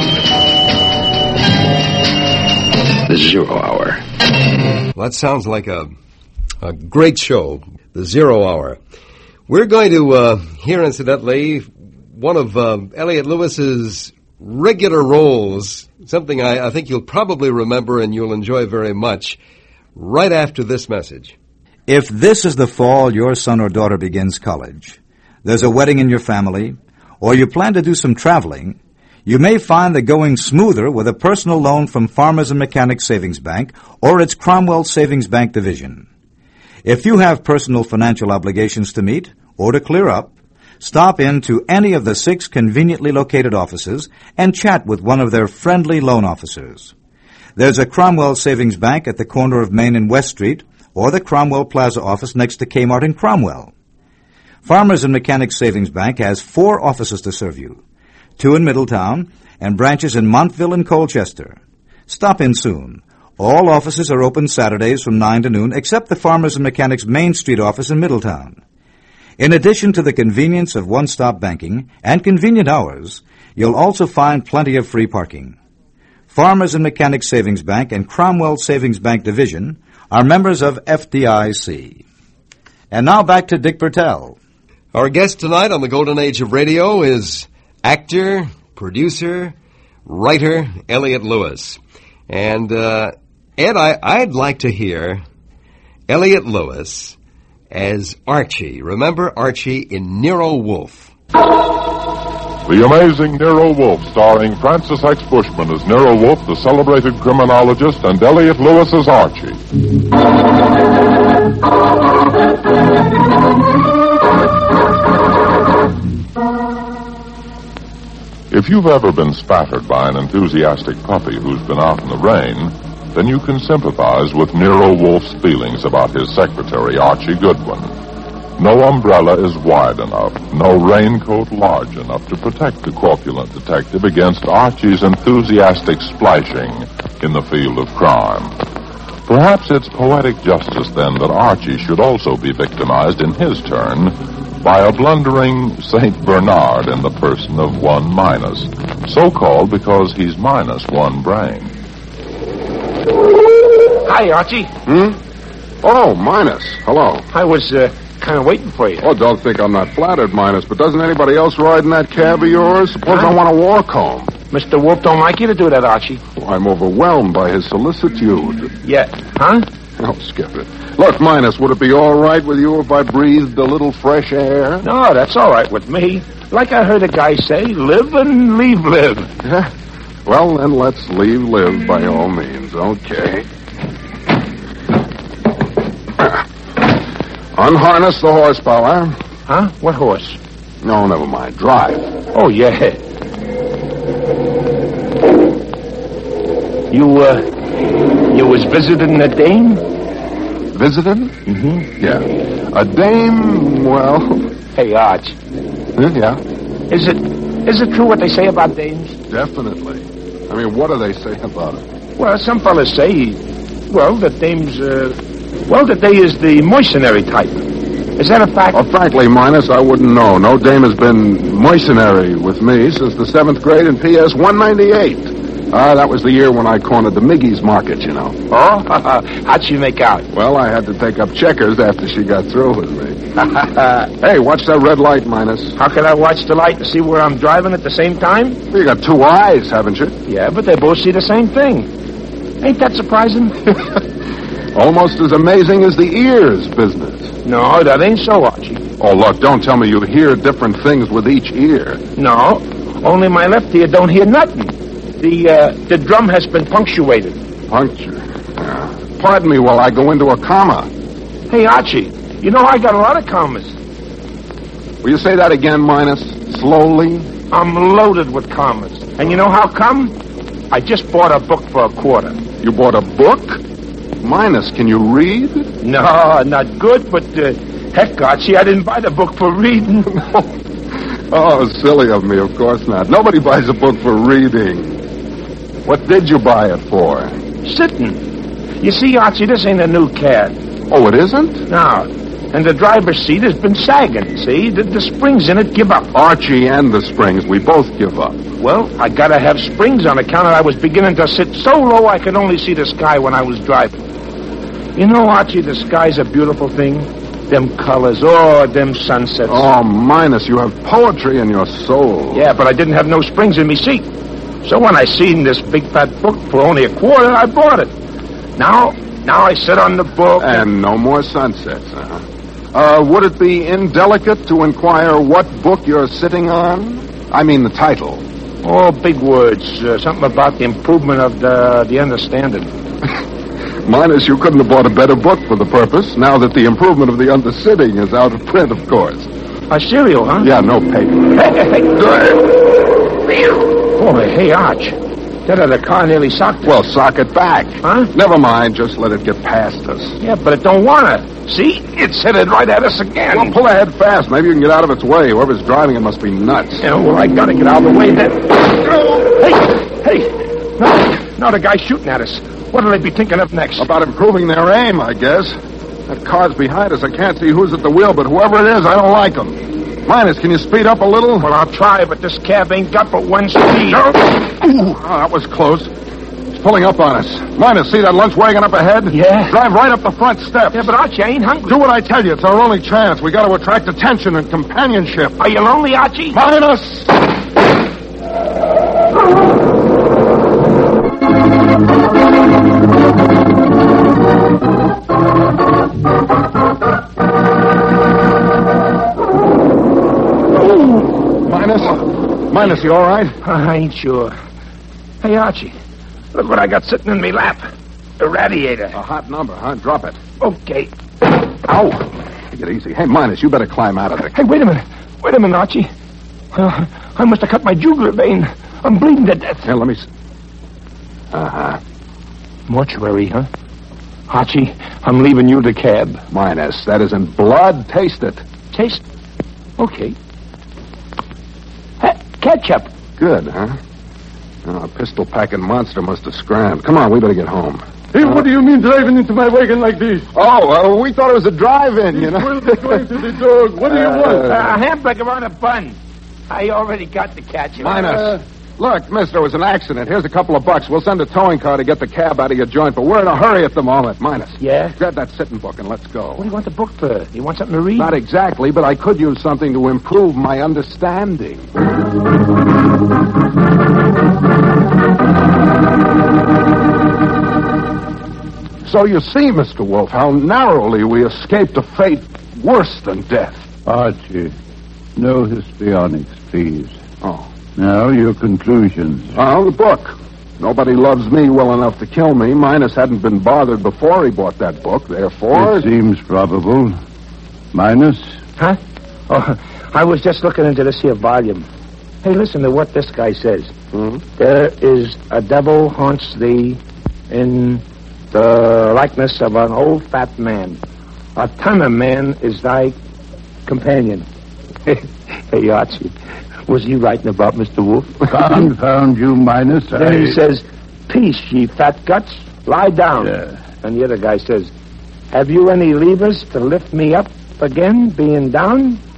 The Zero Hour. Well, that sounds like a, a great show, The Zero Hour. We're going to uh, hear, incidentally, one of uh, Elliot Lewis's regular roles, something I, I think you'll probably remember and you'll enjoy very much, right after this message. If this is the fall your son or daughter begins college, there's a wedding in your family, or you plan to do some traveling, you may find the going smoother with a personal loan from Farmers and Mechanics Savings Bank or its Cromwell Savings Bank division. If you have personal financial obligations to meet or to clear up, stop in to any of the six conveniently located offices and chat with one of their friendly loan officers. There's a Cromwell Savings Bank at the corner of Main and West Street, or the Cromwell Plaza office next to Kmart in Cromwell. Farmers and Mechanics Savings Bank has four offices to serve you, two in Middletown and branches in Montville and Colchester. Stop in soon. All offices are open Saturdays from nine to noon, except the Farmers and Mechanics Main Street office in Middletown. In addition to the convenience of one-stop banking and convenient hours, you'll also find plenty of free parking. Farmers and Mechanics Savings Bank and Cromwell Savings Bank Division are members of F D I C. And now back to Dick Bertel. Our guest tonight on the Golden Age of Radio is actor, producer, writer Elliot Lewis. And, uh, Ed, I, I'd like to hear Elliot Lewis as Archie. Remember Archie in Nero Wolfe? The Amazing Nero Wolfe, starring Francis X. Bushman as Nero Wolfe, the celebrated criminologist, and Elliot Lewis as Archie. If you've ever been spattered by an enthusiastic puppy who's been out in the rain, then you can sympathize with Nero Wolfe's feelings about his secretary, Archie Goodwin. No umbrella is wide enough, no raincoat large enough to protect the corpulent detective against Archie's enthusiastic splashing in the field of crime. Perhaps it's poetic justice, then, that Archie should also be victimized in his turn by a blundering Saint Bernard in the person of one Minus, so called because he's minus one brain. Hi, Archie. Hmm? Oh, Minus. Hello. I was uh, kind of waiting for you. Oh, don't think I'm not flattered, Minus, but doesn't anybody else ride in that cab of yours? Suppose huh? I want to walk home. Mister Wolf don't like you to do that, Archie. Oh, I'm overwhelmed by his solicitude. Yeah. Huh? Oh, skip it. Look, Minus, would it be all right with you if I breathed a little fresh air? No, that's all right with me. Like I heard a guy say, live and leave live. Yeah. Well, then let's leave live by all means. Okay. Unharness the horsepower. Huh? What horse? No, never mind. Drive. Oh, yeah. You, uh, you was visiting a dame? Visiting? Mm-hmm. Yeah. A dame, well... Hey, Arch. Yeah? Is it, is it true what they say about dames? Definitely. I mean, what do they say about it? Well, some fellas say, well, that dames, uh, well, that they is the mercenary type. Is that a fact? Well, frankly, Minus, I wouldn't know. No dame has been mercenary with me since the seventh grade in P S one ninety-eight. Ah, that was the year when I cornered the Miggy's market, you know. Oh? How'd she make out? Well, I had to take up checkers after she got through with me. Hey, watch that red light, Minus. How can I watch the light to see where I'm driving at the same time? You got two eyes, haven't you? Yeah, but they both see the same thing. Ain't that surprising? Almost as amazing as the ears business. No, that ain't so, Archie. Oh, look, don't tell me you hear different things with each ear. No, only my left ear don't hear nothing. The, uh, the drum has been punctuated. Puncture? Uh, pardon me while I go into a comma. Hey, Archie, you know I got a lot of commas. Will you say that again, Minus? Slowly? I'm loaded with commas. And you know how come? I just bought a book for a quarter. You bought a book? Minus, can you read? No, not good, but uh, heck, Archie, I didn't buy the book for reading. Oh, silly of me, of course not. Nobody buys a book for reading. What did you buy it for? Sitting. You see, Archie, this ain't a new cab. Oh, it isn't? No. And the driver's seat has been sagging, see? The, the springs in it give up. Archie and the springs, we both give up. Well, I gotta have springs on account of I was beginning to sit so low I could only see the sky when I was driving. You know, Archie, the sky's a beautiful thing. Them colors, oh, them sunsets. Oh, Minus, you have poetry in your soul. Yeah, but I didn't have no springs in me seat. So when I seen this big fat book for only a quarter, I bought it. Now, now I sit on the book. And, and no more sunsets, huh? Uh, would it be indelicate to inquire what book you're sitting on? I mean the title. Oh, big words. Uh, something about the improvement of the, the understanding. Minus, you couldn't have bought a better book for the purpose, now that the improvement of the undersitting is out of print, of course. A cereal, huh? Yeah, no paper. Hey, hey, hey. Boy, hey, Arch. That other car nearly socked us. Well, sock it back. Huh? Never mind, just let it get past us. Yeah, but it don't want to. See? It's headed right at us again. Well, pull ahead fast. Maybe you can get out of its way. Whoever's driving it must be nuts. Yeah, well, I gotta get out of the way then. Hey, hey. No, no, the guy's shooting at us. What'll they be thinking of next? About improving their aim, I guess. That car's behind us. I can't see who's at the wheel, but whoever it is, I don't like them. Minus, can you speed up a little? Well, I'll try, but this cab ain't got but one speed. Ooh, oh, that was close. It's pulling up on us. Minus, see that lunch wagon up ahead? Yeah. Drive right up the front steps. Yeah, but Archie, I ain't hungry. Do what I tell you. It's our only chance. We got to attract attention and companionship. Are you lonely, Archie? Minus! Minus? Minus, you all right? I ain't sure. Hey, Archie, look what I got sitting in me lap. A radiator. A hot number, huh? Drop it. Okay. Ow! Take it easy. Hey, Minus, you better climb out of there. Hey, wait a minute. Wait a minute, Archie. Uh, I must have cut my jugular vein. I'm bleeding to death. Here, let me... S- uh-huh. Mortuary, huh? Archie, I'm leaving you the cab. Minus, that isn't blood. Taste it. Taste? Okay. Ha- ketchup. Good, huh? Oh, a pistol-packing monster must have scrammed. Come on, we better get home. Hey, uh, what do you mean driving into my wagon like this? Oh, uh, we thought it was a drive-in, you know. We're going to the dog. What do you uh, want? Uh, a hamburger on a bun. I already got the ketchup. Minus. Uh, Look, mister, it was an accident. Here's a couple of bucks. We'll send a towing car to get the cab out of your joint, but we're in a hurry at the moment. Minus. Yeah? Grab that sitting book and let's go. What do you want the book for? You want something to read? Not exactly, but I could use something to improve my understanding. So you see, Mister Wolf, how narrowly we escaped a fate worse than death. Archie, no histrionics, please. Oh. Now, your conclusions. Oh, the book. Nobody loves me well enough to kill me. Minus hadn't been bothered before he bought that book, therefore... It seems probable. Minus? Huh? Oh, I was just looking into this here volume. Hey, listen to what this guy says. Hmm? There is a devil haunts thee in the likeness of an old fat man. A ton of man is thy companion. Hey, Archie, was he writing about Mister Wolf? Confound you, Minus. Then I... he says, peace, ye fat guts, lie down. Yeah. And the other guy says, have you any levers to lift me up again, being down?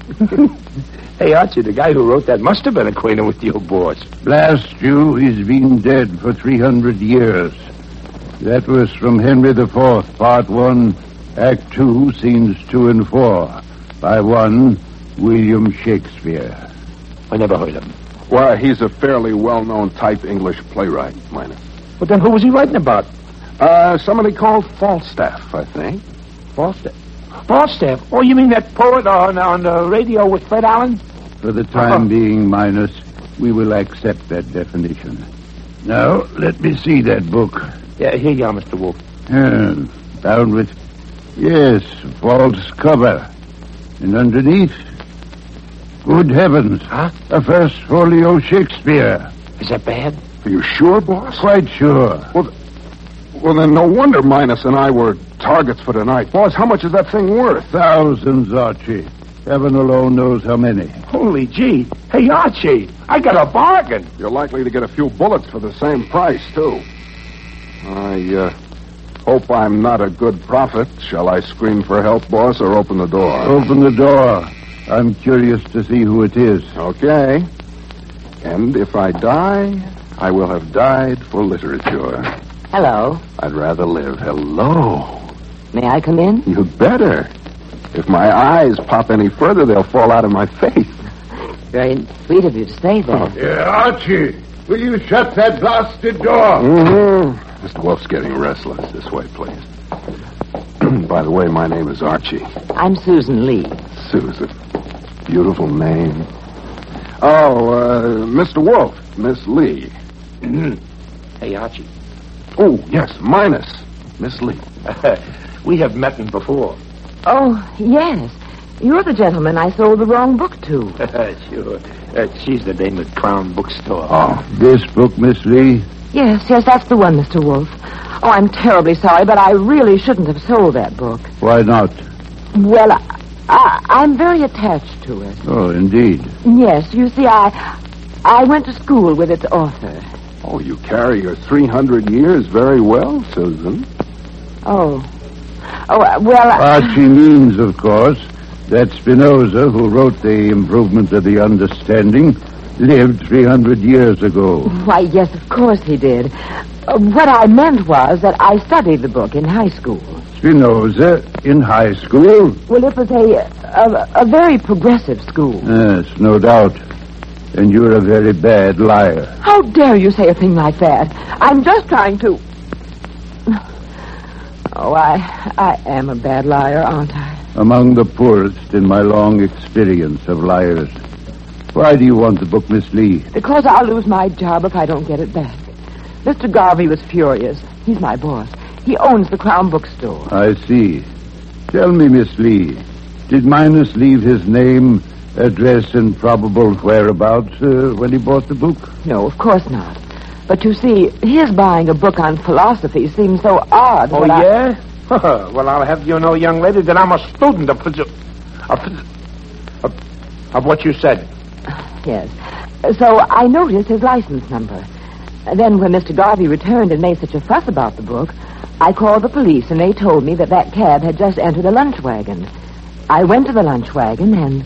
Hey, Archie, the guy who wrote that must have been acquainted with your boss. Blast you, he's been dead for three hundred years. That was from Henry the Fourth, Part One, Act Two, Scenes Two and Four, by one William Shakespeare. I never heard of him. Well, he's a fairly well-known type English playwright, Minus. But then who was he writing about? Uh, somebody called Falstaff, I think. Falstaff? Falstaff? Oh, you mean that poet on, on the radio with Fred Allen? For the time uh-huh. being, Minus, we will accept that definition. Now, let me see that book. Yeah, here you are, Mister Wolf. Uh, bound with... Yes, false cover. And underneath... Good heavens. Huh? A first folio Shakespeare. Is that bad? Are you sure, boss? Quite sure. Well, well, then no wonder Minus and I were targets for tonight. Boss, how much is that thing worth? Thousands, Archie. Heaven alone knows how many. Holy gee. Hey, Archie, I got a bargain. You're likely to get a few bullets for the same price, too. I, uh, hope I'm not a good prophet. Shall I scream for help, boss, or open the door? Open the door. I'm curious to see who it is. Okay. And if I die, I will have died for literature. Hello. I'd rather live. Hello. May I come in? You better. If my eyes pop any further, they'll fall out of my face. Very sweet of you to say that. Oh. Yeah, Archie, will you shut that blasted door? Mm-hmm. Mister Wolf's getting restless. This way, please. By the way, my name is Archie. I'm Susan Lee. Susan. Beautiful name. Oh, uh, Mister Wolf, Miss Lee. Hey, Archie. Oh, yes, Minus. Miss Lee. We have met him before. Oh, yes. You're the gentleman I sold the wrong book to. Sure. Uh, she's the dame at Crown Bookstore. Oh, this book, Miss Lee? Yes, yes, that's the one, Mister Wolf. Oh, I'm terribly sorry, but I really shouldn't have sold that book. Why not? Well, I, I, I'm very attached to it. Oh, indeed. Yes, you see, I I went to school with its author. Oh, you carry your three hundred years very well, Susan. Oh. Oh, uh, well... Uh, Archie means, of course, that Spinoza, who wrote The Improvement of the Understanding, lived three hundred years ago. Why, yes, of course he did. Uh, what I meant was that I studied the book in high school. Spinoza in high school? Well, it was a, a, a very progressive school. Yes, no doubt. And you're a very bad liar. How dare you say a thing like that? I'm just trying to... Oh, I, I am a bad liar, aren't I? Among the poorest in my long experience of liars. Why do you want the book, Miss Lee? Because I'll lose my job if I don't get it back. Mister Garvey was furious. He's my boss. He owns the Crown Bookstore. I see. Tell me, Miss Lee, did Minus leave his name, address, and probable whereabouts uh, when he bought the book? No, of course not. But you see, his buying a book on philosophy seems so odd. Oh, yeah? I... Well, I'll have you know, young lady, that I'm a student of, phys- of, phys- of, of what you said. Yes. So I noticed his license number. Then when Mister Garvey returned and made such a fuss about the book, I called the police, and they told me that that cab had just entered a lunch wagon. I went to the lunch wagon, and,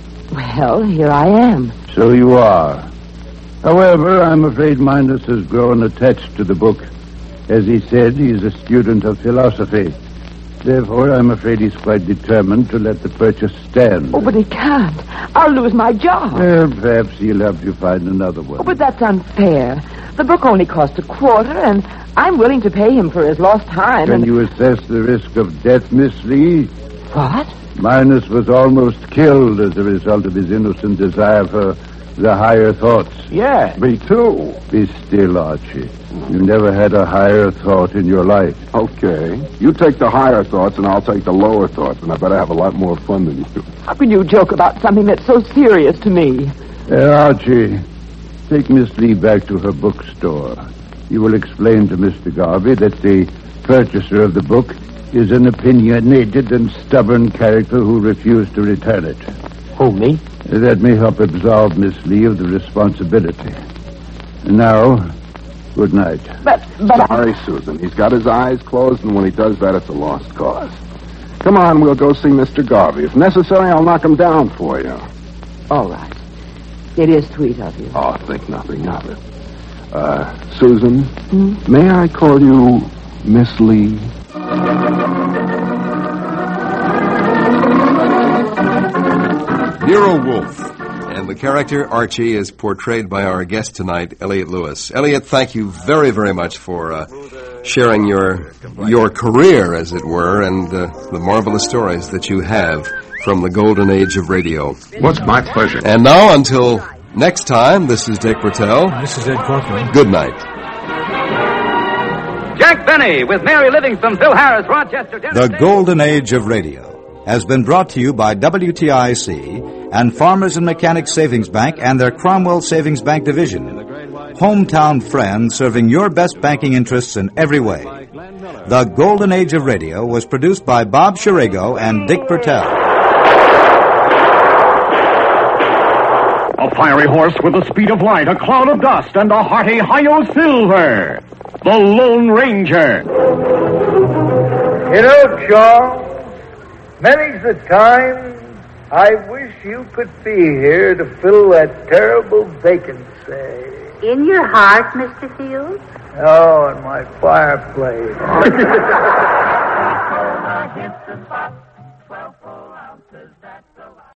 well, here I am. So you are. However, I'm afraid Minus has grown attached to the book. As he said, he's a student of philosophy. Therefore, I'm afraid he's quite determined to let the purchase stand. Oh, but he can't. I'll lose my job. Well, perhaps he'll help you find another one. Oh, but that's unfair. The book only cost a quarter, and I'm willing to pay him for his lost time. Can and... you assess the risk of death, Miss Lee? What? Minus was almost killed as a result of his innocent desire for the higher thoughts. Yeah. Me too. Be still, Archie. You never had a higher thought in your life. Okay. You take the higher thoughts, and I'll take the lower thoughts, and I better have a lot more fun than you. How can you joke about something that's so serious to me? Uh, Archie, take Miss Lee back to her bookstore. You will explain to Mister Garvey that the purchaser of the book is an opinionated and stubborn character who refused to return it. Who, me? That may help absolve Miss Lee of the responsibility. And now, good night. But, but Sorry, I... Susan. He's got his eyes closed, and when he does that, it's a lost cause. Come on, we'll go see Mister Garvey. If necessary, I'll knock him down for you. All right. It is sweet of you. Oh, think nothing of it. Uh, Susan, Hmm? may I call you Miss Lee? Nero Wolfe. And the character Archie is portrayed by our guest tonight, Elliot Lewis. Elliot, thank you very, very much for uh, sharing your your career, as it were, and uh, the marvelous stories that you have from the golden age of radio. Well, it's my pleasure. And now, until next time, this is Dick Bertel. This is Ed Corcoran. Good night. Jack Benny with Mary Livingston, Phil Harris, Rochester, Dennis The Golden Age of Radio has been brought to you by W T I C and Farmers and Mechanics Savings Bank and their Cromwell Savings Bank Division. Hometown friends serving your best banking interests in every way. The Golden Age of Radio was produced by Bob Shirago and Dick Bertel. A fiery horse with the speed of light, a cloud of dust, and a hearty Hi-Yo Silver. The Lone Ranger. You know, Charles, many's the time I wish you could be here to fill that terrible vacancy. In your heart, Mister Fields? Oh, in my fireplace.